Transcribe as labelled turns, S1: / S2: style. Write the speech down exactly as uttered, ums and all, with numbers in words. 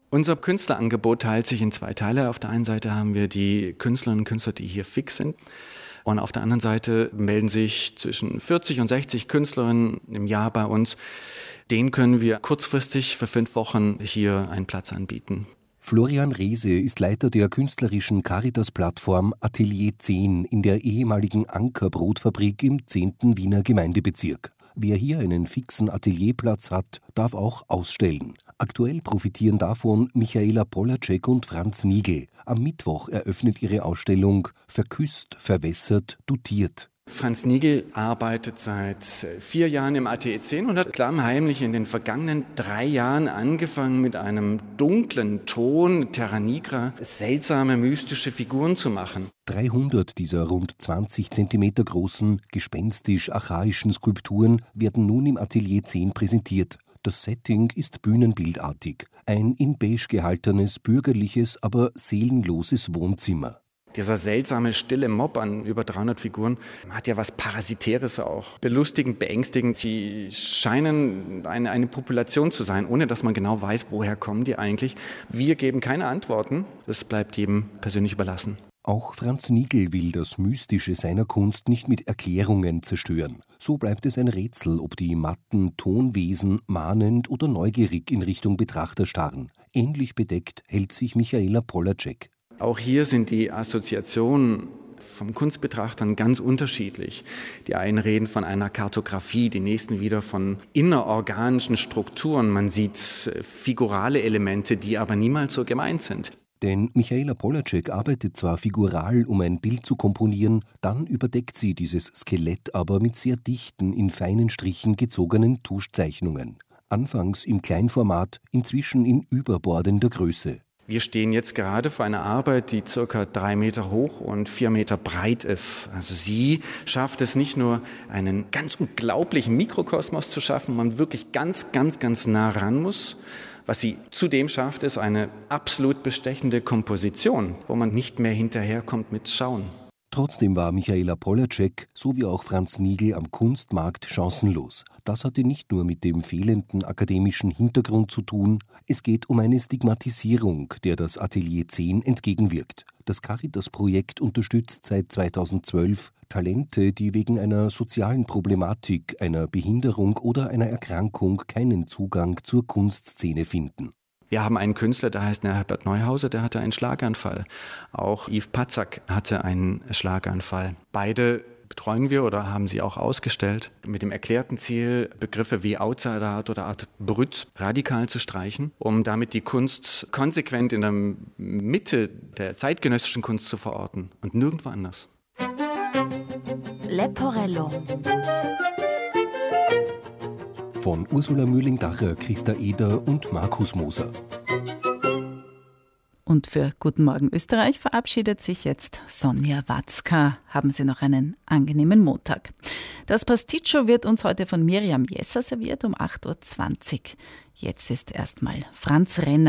S1: Unser Künstlerangebot teilt sich in zwei Teile. Auf der einen Seite haben wir die Künstlerinnen und Künstler, die hier fix sind. Und auf der anderen Seite melden sich zwischen vierzig und sechzig Künstlerinnen im Jahr bei uns. Denen können wir kurzfristig für fünf Wochen hier einen Platz anbieten.
S2: Florian Reese ist Leiter der künstlerischen Caritas-Plattform Atelier zehn in der ehemaligen Anker-Brotfabrik im zehnten Wiener Gemeindebezirk. Wer hier einen fixen Atelierplatz hat, darf auch ausstellen. Aktuell profitieren davon Michaela Polacek und Franz Nigl. Am Mittwoch eröffnet ihre Ausstellung Verküsst, verwässert, dotiert.
S1: Franz Nigl arbeitet seit vier Jahren im A T E zehn und hat klammheimlich in den vergangenen drei Jahren angefangen, mit einem dunklen Ton, Terra Nigra, seltsame, mystische Figuren zu machen.
S2: dreihundert dieser rund zwanzig Zentimeter großen, gespenstisch-archaischen Skulpturen werden nun im Atelier zehn präsentiert. Das Setting ist bühnenbildartig. Ein in beige gehaltenes, bürgerliches, aber seelenloses Wohnzimmer.
S1: Dieser seltsame, stille Mob an über dreihundert Figuren hat ja was Parasitäres auch. Belustigend, beängstigend. Sie scheinen eine, eine Population zu sein, ohne dass man genau weiß, woher kommen die eigentlich. Wir geben keine Antworten. Das bleibt jedem persönlich überlassen.
S2: Auch Franz Nigl will das Mystische seiner Kunst nicht mit Erklärungen zerstören. So bleibt es ein Rätsel, ob die matten Tonwesen mahnend oder neugierig in Richtung Betrachter starren. Ähnlich bedeckt hält sich Michaela Polacek.
S1: Auch hier sind die Assoziationen vom Kunstbetrachtern ganz unterschiedlich. Die einen reden von einer Kartografie, die nächsten wieder von innerorganischen Strukturen. Man sieht figurale Elemente, die aber niemals so gemeint sind.
S2: Denn Michaela Polacek arbeitet zwar figural, um ein Bild zu komponieren, dann überdeckt sie dieses Skelett aber mit sehr dichten, in feinen Strichen gezogenen Tuschzeichnungen. Anfangs im Kleinformat, inzwischen in überbordender Größe.
S1: Wir stehen jetzt gerade vor einer Arbeit, die circa drei Meter hoch und vier Meter breit ist. Also sie schafft es nicht nur, einen ganz unglaublichen Mikrokosmos zu schaffen, man wirklich ganz, ganz, ganz nah ran muss. Was sie zudem schafft, ist eine absolut bestechende Komposition, wo man nicht mehr hinterherkommt mit Schauen.
S2: Trotzdem war Michaela Polacek sowie auch Franz Nigl am Kunstmarkt chancenlos. Das hatte nicht nur mit dem fehlenden akademischen Hintergrund zu tun, es geht um eine Stigmatisierung, der das Atelier zehn entgegenwirkt. Das Caritas-Projekt unterstützt seit zweitausendzwölf Talente, die wegen einer sozialen Problematik, einer Behinderung oder einer Erkrankung keinen Zugang zur Kunstszene finden.
S1: Wir haben einen Künstler, der heißt Herbert Neuhauser, der hatte einen Schlaganfall. Auch Yves Patzak hatte einen Schlaganfall. Beide betreuen wir oder haben sie auch ausgestellt, mit dem erklärten Ziel, Begriffe wie Outsider Art oder Art Brut radikal zu streichen, um damit die Kunst konsequent in der Mitte der zeitgenössischen Kunst zu verorten und nirgendwo anders.
S3: Leporello.
S2: Von Ursula Mühling-Dacher, Christa Eder und Markus Moser.
S4: Und für Guten Morgen Österreich verabschiedet sich jetzt Sonja Watzka. Haben Sie noch einen angenehmen Montag. Das Pasticcio wird uns heute von Miriam Jesser serviert um acht Uhr zwanzig. Jetzt ist erstmal Franz Renner.